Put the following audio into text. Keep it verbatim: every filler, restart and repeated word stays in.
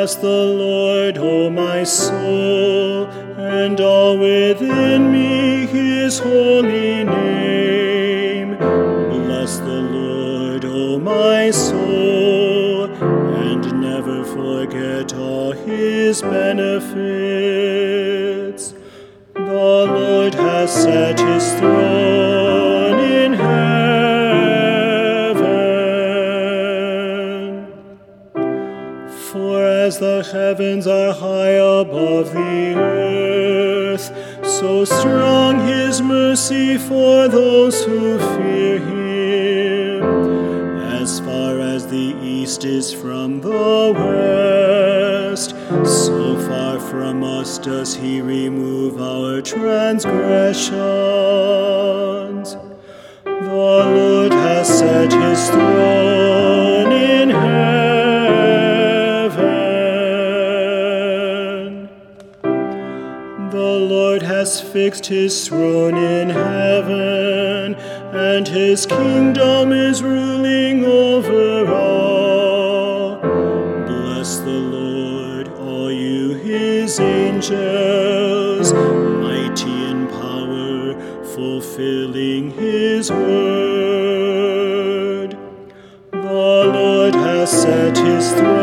Bless the Lord, O my soul, and all within me his holy name. Bless the Lord, O my soul, and never forget all his benefits. The Lord has set his throne in heaven. For as the heavens are high above the earth, so strong his mercy for those who fear him. As far as the east is from the west, so far from us does he remove our transgressions. The Lord has set his throne in heaven. The Lord has fixed his throne in heaven, and his kingdom is ruling over all. Bless the Lord, all you his angels, mighty in power, fulfilling his word. The Lord has set his throne